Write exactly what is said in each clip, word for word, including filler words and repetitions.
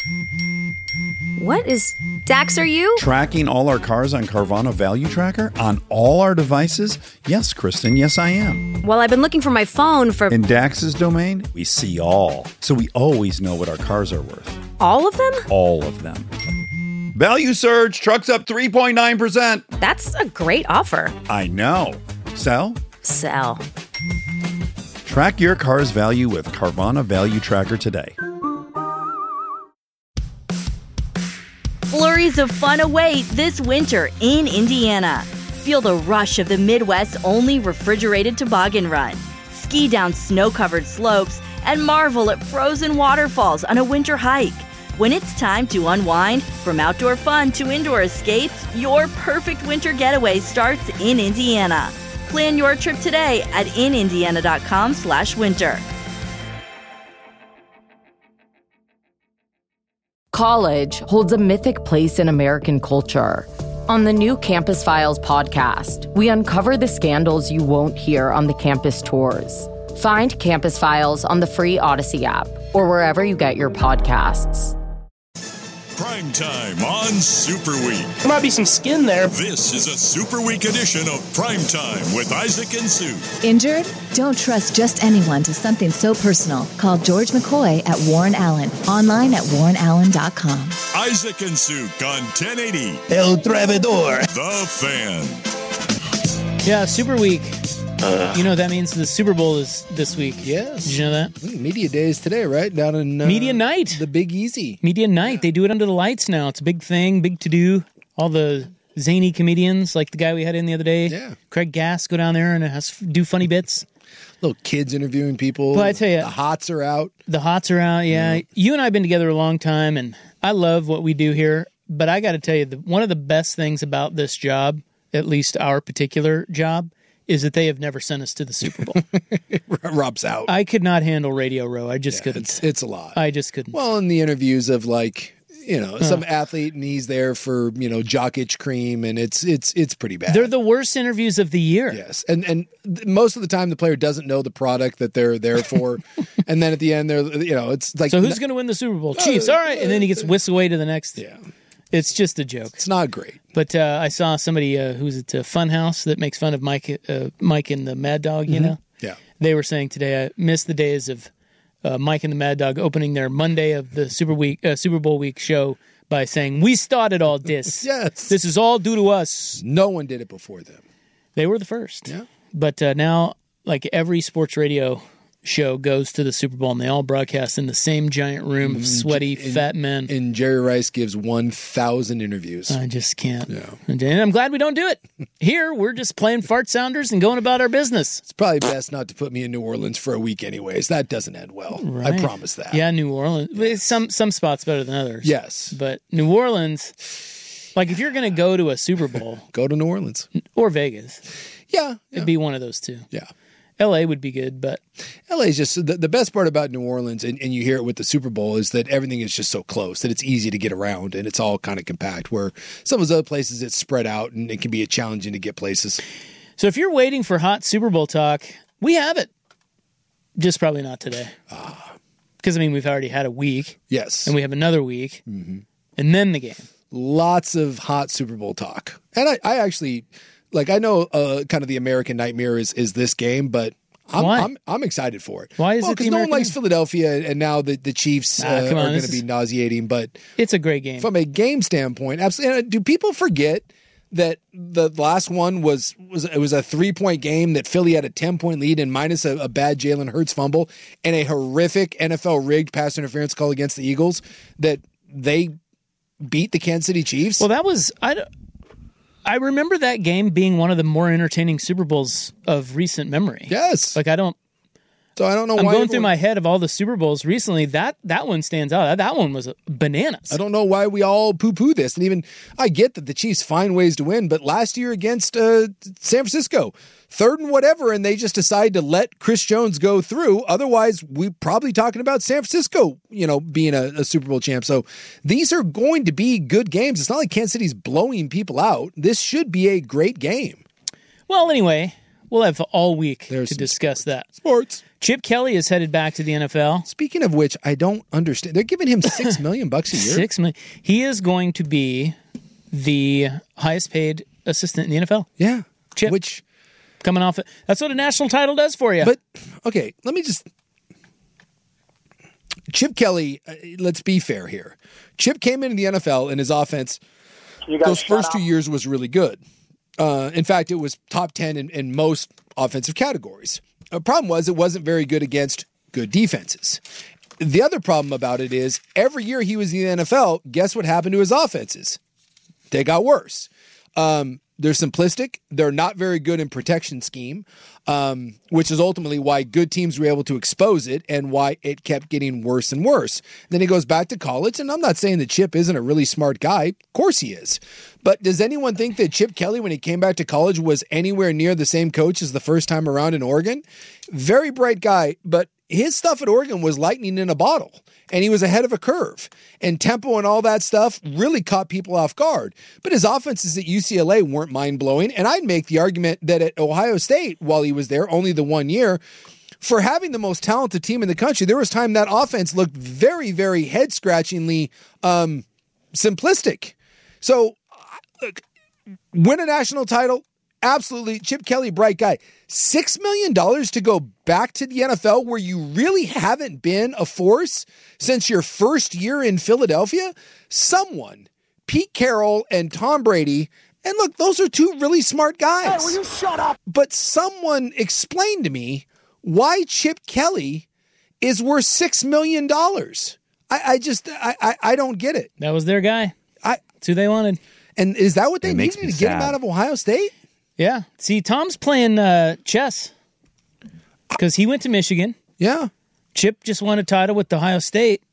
What is... Dax, are you? Tracking all our cars on Carvana Value Tracker on all our devices? Yes, Kristen, yes I am. Well, I've been looking for my phone for... In Dax's domain, we see all. So we always know what our cars are worth. All of them? All of them. Value surge, trucks up three point nine percent. That's a great offer. I know. Sell? Sell. Track your car's value with Carvana Value Tracker today. Flurries of fun await this winter in Indiana. Feel the rush of the Midwest's only refrigerated toboggan run. Ski down snow-covered slopes and marvel at frozen waterfalls on a winter hike. When it's time to unwind, from outdoor fun to indoor escapes, your perfect winter getaway starts in Indiana. Plan your trip today at inindiana.com slash winter. College holds a mythic place in American culture. On the new Campus Files podcast, we uncover the scandals you won't hear on the campus tours. Find Campus Files on the free Odyssey app or wherever you get your podcasts. Prime time on Super Week. There might be some skin there. This is a Super Week edition of Prime Time with Isaac and Sue. Injured? Don't trust just anyone to something so personal. Call George McCoy at Warren Allen. Online at warren allen dot com. Isaac and Sue on ten eighty. El Travidor. The Fan. Yeah, Super Week. Uh, you know what that means? The Super Bowl is this week. Yes. Did you know that? Media Day is today, right? Down in uh, Media Night. The Big Easy. Media Night. Yeah. They do it under the lights now. It's a big thing, big to-do. All the zany comedians, like the guy we had in the other day, yeah. Craig Gass, go down there and has, do funny bits. Little kids interviewing people. But I tell you, the hots are out. The hots are out, yeah. yeah. You and I have been together a long time, and I love what we do here. But I got to tell you, the, one of the best things about this job, at least our particular job, is that they have never sent us to the Super Bowl. Rob's out. I could not handle Radio Row. I just yeah, couldn't. It's, it's a lot. I just couldn't. Well, in the interviews of like, you know, some uh, athlete and he's there for, you know, jock itch cream and it's it's it's pretty bad. They're the worst interviews of the year. Yes. And and th- most of the time the player doesn't know the product that they're there for. And then at the end they're, you know, it's like. So who's going to win the Super Bowl? Chiefs. All right. And then he gets whisked away to the next. Yeah. It's just a joke. It's not great. But uh, I saw somebody uh, who's at uh, Funhouse that makes fun of Mike, uh, Mike and the Mad Dog. You mm-hmm. know, yeah. They were saying today, I missed the days of uh, Mike and the Mad Dog opening their Monday of the Super Week, uh, Super Bowl week show by saying, "We started all this. Yes, this is all due to us. No one did it before them. They were the first. Yeah. But uh, now, like every sports radio show goes to the Super Bowl and they all broadcast in the same giant room of sweaty and, fat men. And Jerry Rice gives one thousand interviews. I just can't. Yeah. And I'm glad we don't do it. Here, we're just playing fart sounders and going about our business. It's probably best not to put me in New Orleans for a week anyways. That doesn't end well. Right. I promise that. Yeah, New Orleans. Some, some spots better than others. Yes. But New Orleans, like if you're going to go to a Super Bowl. Go to New Orleans. Or Vegas. Yeah. yeah. It'd be one of those two. Yeah. L A would be good, but L A is just the, the best part about New Orleans, and, and you hear it with the Super Bowl, is that everything is just so close that it's easy to get around and it's all kind of compact. Where some of those other places it's spread out and it can be challenging to get places. So if you're waiting for hot Super Bowl talk, we have it. Just probably not today, because uh, I mean we've already had a week. Yes, and we have another week, mm-hmm. and then the game. Lots of hot Super Bowl talk, and I, I actually. Like, I know uh, kind of the American nightmare is, is this game, but I'm, Why? I'm I'm excited for it. Why is well, it the because no one American likes Philadelphia, and now the, the Chiefs nah, uh, on, are going to is... be nauseating. But it's a great game. From a game standpoint, absolutely. Do people forget that the last one was, was it was a three-point game that Philly had a ten-point lead and minus a, a bad Jalen Hurts fumble and a horrific N F L-rigged pass interference call against the Eagles that they beat the Kansas City Chiefs? Well, that was... I don't... I remember that game being one of the more entertaining Super Bowls of recent memory. Yes. Like, I don't... So I don't know I'm why... going everyone, through my head of all the Super Bowls recently. That that one stands out. That, that one was bananas. I don't know why we all poo-poo this. And even, I get that the Chiefs find ways to win, but last year against uh, San Francisco, third and whatever, and they just decide to let Chris Jones go through. Otherwise, we're probably talking about San Francisco, you know, being a, a Super Bowl champ. So these are going to be good games. It's not like Kansas City's blowing people out. This should be a great game. Well, anyway, we'll have all week There's to discuss sports. that. Sports. Chip Kelly is headed back to the N F L. Speaking of which, I don't understand. They're giving him six million bucks a year. Six million. He is going to be the highest paid assistant in the N F L. Yeah. Chip. Which coming off it. That's what a national title does for you. But okay, let me just Chip Kelly, uh, let's be fair here. Chip came into the N F L and his offense those first two years was really good. Uh, in fact, it was top ten in, in most offensive categories. The problem was it wasn't very good against good defenses. The other problem about it is every year he was in the N F L, guess what happened to his offenses? They got worse. Um, they're simplistic. They're not very good in protection scheme, um, which is ultimately why good teams were able to expose it and why it kept getting worse and worse. Then he goes back to college, and I'm not saying that Chip isn't a really smart guy. Of course he is. But does anyone think that Chip Kelly, when he came back to college, was anywhere near the same coach as the first time around in Oregon? Very bright guy, but his stuff at Oregon was lightning in a bottle, and he was ahead of a curve. And tempo and all that stuff really caught people off guard. But his offenses at U C L A weren't mind-blowing, and I'd make the argument that at Ohio State, while he was there, only the one year, for having the most talented team in the country, there was time that offense looked very, very head-scratchingly um, simplistic. So, look, win a national title, absolutely. Chip Kelly, bright guy. Six million dollars to go back to the N F L where you really haven't been a force since your first year in Philadelphia? Someone, Pete Carroll and Tom Brady, and look, those are two really smart guys. Hey, will you shut up? But someone explained to me why Chip Kelly is worth six million dollars. I, I just, I, I, I don't get it. That was their guy. I, That's who they wanted. And is that what they It makes needed me to get him sad. out of Ohio State? Yeah. See, Tom's playing uh, chess because he went to Michigan. Yeah. Chip just won a title with Ohio State.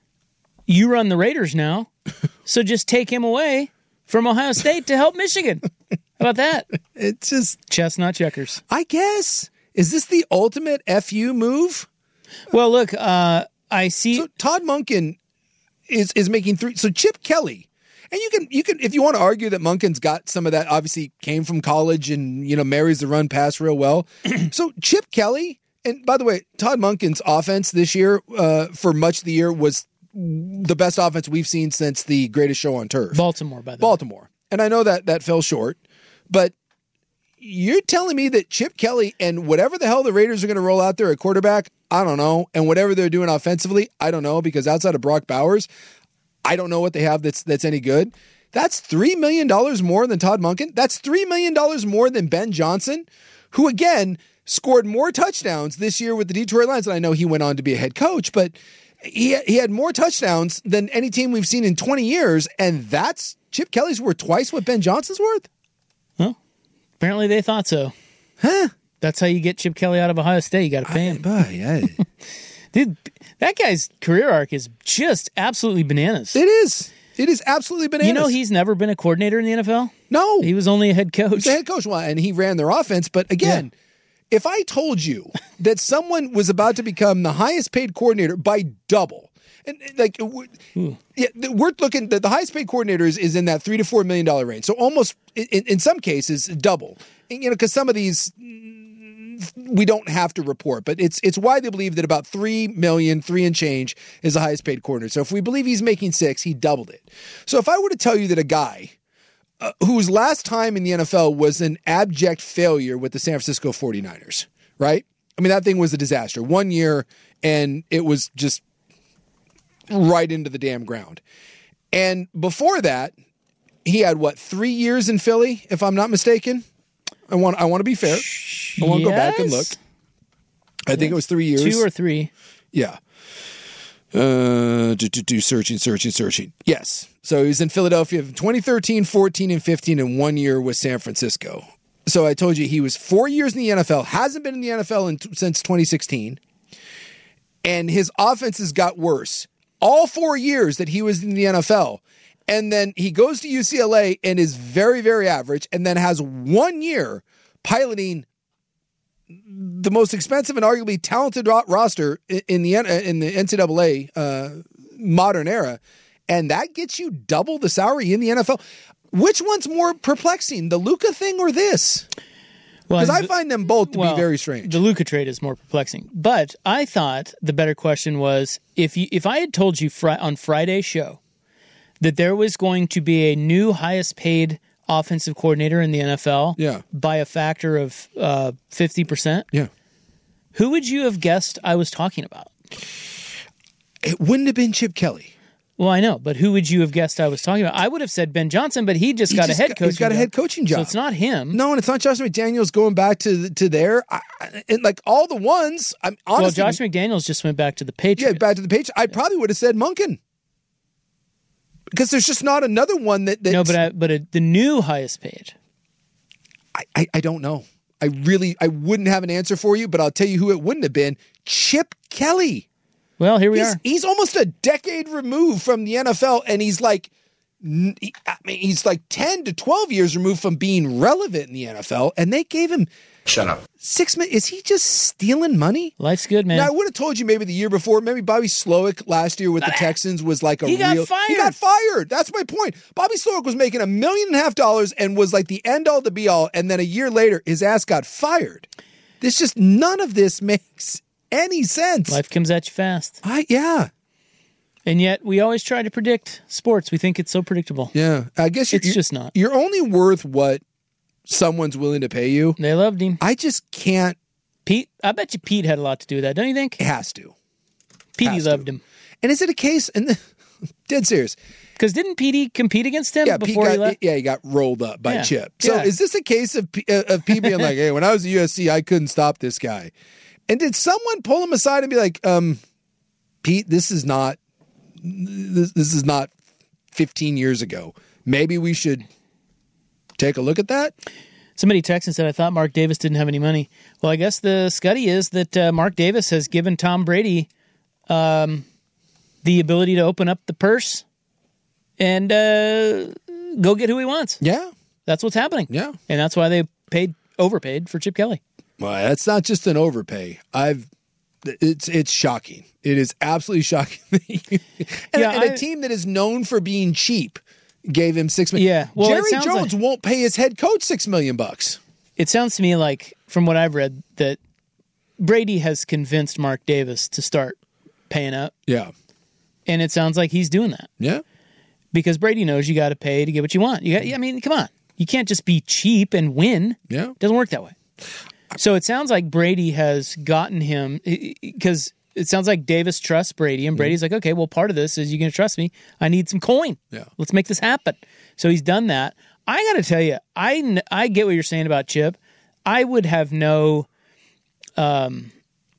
You run the Raiders now, so just take him away from Ohio State to help Michigan. How about that? It's just chess, not checkers. I guess. Is this the ultimate F U move? Well, look, uh, I see. So Todd Monken is is making three. So Chip Kelly. And you can, you can, if you want to argue that Monken's got some of that, obviously came from college and, you know, marries the run pass real well. So Chip Kelly, and by the way, Todd Monken's offense this year, uh, for much of the year, was the best offense we've seen since the Greatest Show on Turf. Baltimore, by the Baltimore. way. And I know that that fell short, but you're telling me that Chip Kelly and whatever the hell the Raiders are going to roll out there at quarterback, I don't know. And whatever they're doing offensively, I don't know, because outside of Brock Bowers, I don't know what they have that's that's any good. That's three million dollars more than Todd Monken. That's three million dollars more than Ben Johnson, who, again, scored more touchdowns this year with the Detroit Lions. And I know he went on to be a head coach, but he, he had more touchdowns than any team we've seen in twenty years. And that's Chip Kelly's worth twice what Ben Johnson's worth? Well, apparently they thought so. Huh? That's how you get Chip Kelly out of Ohio State. You got to pay him. I, yeah. Dude, that guy's career arc is just absolutely bananas. It is. It is absolutely bananas. You know he's never been a coordinator in the N F L? No. He was only a head coach. He's a head coach, well, and he ran their offense. But again, yeah. If I told you that someone was about to become the highest paid coordinator by double, and like, yeah, we're looking, the, the highest paid coordinator is, is in that three to four million dollar range. So almost, in, in some cases, double. And, you know, because some of these we don't have to report, but it's it's widely believed that about three million, three and change is the highest paid coordinator. So if we believe he's making six, he doubled it. So if I were to tell you that a guy uh, whose last time in the N F L was an abject failure with the San Francisco forty-niners, right? I mean, that thing was a disaster. One year, and it was just right into the damn ground. And before that, he had, what, three years in Philly, if I'm not mistaken? I want I want to be fair. I want to yes. go back and look. I yes. think it was three years. Two or three. Yeah. Uh, do, do, do searching, searching, searching. Yes. So he was in Philadelphia from twenty thirteen, fourteen, and fifteen, and one year with San Francisco. So I told you he was four years in the N F L, hasn't been in the N F L in, since twenty sixteen, and his offenses got worse. All four years that he was in the N F L. And then he goes to U C L A and is very, very average, and then has one year piloting the most expensive and arguably talented ro- roster in the in the N C double A uh, modern era, and that gets you double the salary in the N F L. Which one's more perplexing, the Luka thing or this? Well, Because I the- find them both to well, be very strange. The Luka trade is more perplexing. But I thought the better question was if you if I had told you fri- on Friday's show that there was going to be a new highest paid offensive coordinator in the N F L Yeah. by a factor of uh, fifty percent, yeah. who would you have guessed I was talking about? It wouldn't have been Chip Kelly. Well, I know, but who would you have guessed I was talking about? I would have said Ben Johnson, but he just He got just a head got- coaching he's got a job. head coaching job. So it's not him. No, and it's not Josh McDaniels going back to to there. I, I- and like all the ones, I'm Well, honestly. Josh McDaniels just went back to the yeah, Patriots. back to the page. I probably would have said Munkin. Because there's just not another one that. That's, no, but I, but a, the new highest paid. I, I, I don't know. I really, I wouldn't have an answer for you, but I'll tell you who it wouldn't have been. Chip Kelly. Well, here we He's, are. he's almost a decade removed from the N F L, and he's like, n- he- I mean, he's like ten to twelve years removed from being relevant in the N F L, and they gave him Shut up. six million. Is he just stealing money? Life's good, man. Now, I would have told you maybe the year before, maybe Bobby Slowick last year with the Texans was like a He got real. fired. He got fired. That's my point. Bobby Slowick was making a million and a half dollars and was like the end all to be all, and then a year later, his ass got fired. This just none of this makes any sense. Life comes at you fast. I yeah. And yet, we always try to predict sports. We think it's so predictable. Yeah, I guess you're, It's just not. You're only worth what someone's willing to pay you. They loved him. I just can't. Pete, I bet you Pete had a lot to do with that, don't you think? It has to. Petey has to. loved him. And is it a case? And dead serious. Because didn't Petey compete against him Yeah, Pete before got, he left? yeah, he got rolled up by Yeah. Chip. So Yeah. is this a case of P- uh, of Pete being like, "Hey, when I was at U S C, I couldn't stop this guy," and did someone pull him aside and be like, "Um, Pete, this is not this, this is not fifteen years ago. Maybe we should take a look at that." Somebody texted and said, I thought Mark Davis didn't have any money. Well, I guess the scuddy is that uh, Mark Davis has given Tom Brady um, the ability to open up the purse and uh, go get who he wants. Yeah, That's what's happening. yeah. And that's why they paid overpaid for Chip Kelly. Well, that's not just an overpay. I've it's it's shocking. It is absolutely shocking. and, Yeah, and I- a team that is known for being cheap gave him six million. Yeah, well, it Jerry sounds Jones like- won't pay his head coach six million bucks. It sounds to me like, from what I've read, that Brady has convinced Mark Davis to start paying up. Yeah, And it sounds like he's doing that. yeah. Because Brady knows you got to pay to get what you want. You got, I mean, come on. You can't just be cheap and win. Yeah. It doesn't work that way. So it sounds like Brady has gotten him, because it sounds like Davis trusts Brady, and Brady's like, okay, well, part of this is you're going to trust me. I need some coin. Yeah. Let's make this happen. So he's done that. I got to tell you, I, kn- I get what you're saying about Chip. I would have no, um,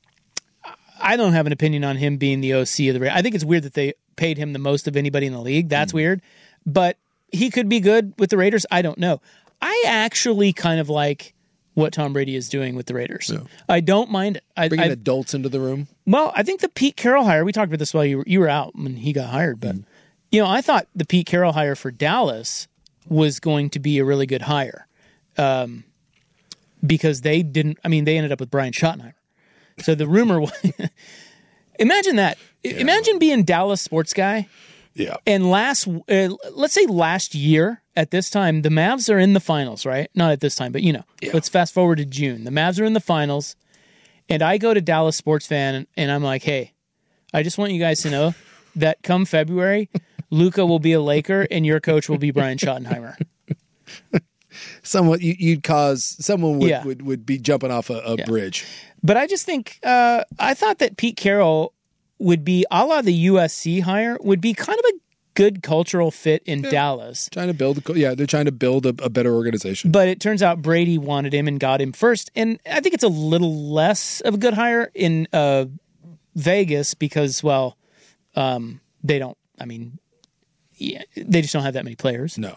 I don't have an opinion on him being the O C of the Raiders. I think it's weird that they paid him the most of anybody in the league. That's mm. weird. But he could be good with the Raiders. I don't know. I actually kind of like what Tom Brady is doing with the Raiders. Yeah. I don't mind it. I, Bringing I've, adults into the room. Well, I think the Pete Carroll hire, we talked about this while you were, you were out when he got hired, but, mm. you know, I thought the Pete Carroll hire for Dallas was going to be a really good hire um, because they didn't, I mean, they ended up with Brian Schottenheimer. So the rumor was, imagine that. Yeah. Imagine being Dallas sports guy. Yeah. And last, uh, let's say last year at this time, the Mavs are in the finals, right? Not at this time, but you know, yeah. Let's fast forward to June. The Mavs are in the finals, and I go to Dallas sports fan, and, and I'm like, hey, I just want you guys to know that come February, Luka will be a Laker, and your coach will be Brian Schottenheimer. Someone you, you'd cause someone would, yeah. would, would be jumping off a, a yeah. bridge. But I just think uh, I thought that Pete Carroll would be, a la the U S C hire, would be kind of a good cultural fit in yeah. Dallas. Trying to build, yeah, they're trying to build a, a better organization. But it turns out Brady wanted him and got him first. And I think it's a little less of a good hire in uh, Vegas because, well, um, they don't, I mean, yeah, they just don't have that many players. No.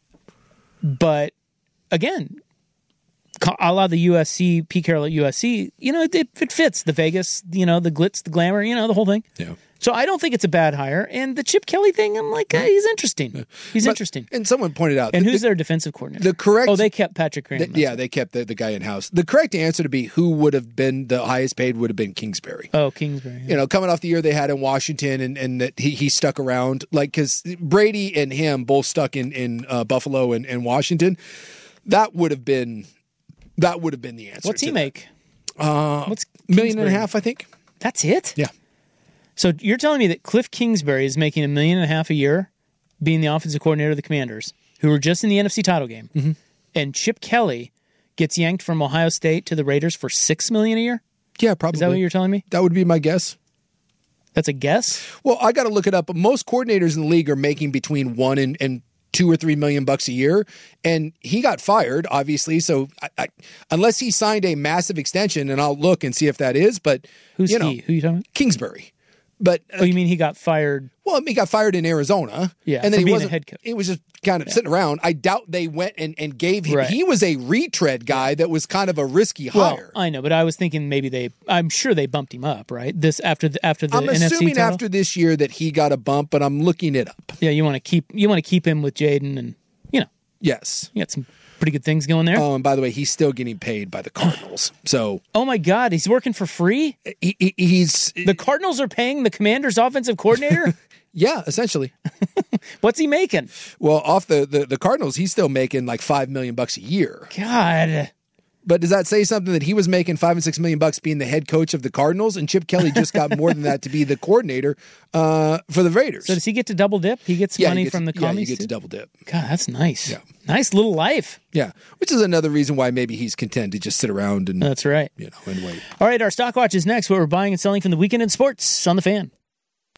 But again, a la the U S C, Pete Carroll at U S C, you know, it, it fits the Vegas, you know, the glitz, the glamour, you know, the whole thing. Yeah. So I don't think it's a bad hire. And the Chip Kelly thing, I'm like, hey, he's interesting. Yeah. He's but, interesting. And someone pointed out. And the, who's the, their defensive coordinator? The correct. Oh, they kept Patrick Graham. The, yeah, they kept the, the guy in house. The correct answer to be who would have been the highest paid would have been Kingsbury. Oh, Kingsbury. Yeah. You know, coming off the year they had in Washington and, and that he, he stuck around. Like, because Brady and him both stuck in, in uh, Buffalo and, and Washington. That would have been That would have been the answer. What's he to make? That. Uh, What's million and a Kingsbury? half, I think. That's it? Yeah. So you're telling me that Cliff Kingsbury is making a million and a half a year being the offensive coordinator of the Commanders, who were just in the N F C title game, mm-hmm. and Chip Kelly gets yanked from Ohio State to the Raiders for six million dollars a year? Yeah, probably. Is that what you're telling me? That would be my guess. That's a guess? Well, I got to look it up. Most coordinators in the league are making between one and, and two or three million bucks a year, and he got fired, obviously. So I, I, unless he signed a massive extension, and I'll look and see if that is. But Who's you know, he? Who are you talking about? Kingsbury. But oh, you mean he got fired? Well, he got fired in Arizona. Yeah, and then for he being wasn't a head coach. He was just kind of yeah. sitting around. I doubt they went and, and gave him. Right. He was a retread guy that was kind of a risky well, hire. I know, but I was thinking maybe they. I'm sure they bumped him up, right? This after the after the I'm N F C assuming title? after this year that he got a bump, but I'm looking it up. Yeah, you want to keep you want to keep him with Jaden, and you know, yes, you got some pretty good things going there. Oh, and by the way, he's still getting paid by the Cardinals. So, oh my God, he's working for free. He, he, he's the Cardinals are paying the Commanders' offensive coordinator. Yeah, essentially. What's he making? Well, off the, the the Cardinals, he's still making like five million bucks a year. God. But does that say something that he was making five and six million bucks being the head coach of the Cardinals, and Chip Kelly just got more than that to be the coordinator uh, for the Raiders? So does he get to double dip? He gets yeah, money he gets, from the yeah, commies. Yeah, you get too? to double dip. God, that's nice. Yeah, nice little life. Yeah, which is another reason why maybe he's content to just sit around and that's right. You know, and wait. All right, our stock watch is next. What we're buying and selling from the weekend in sports on the Fan.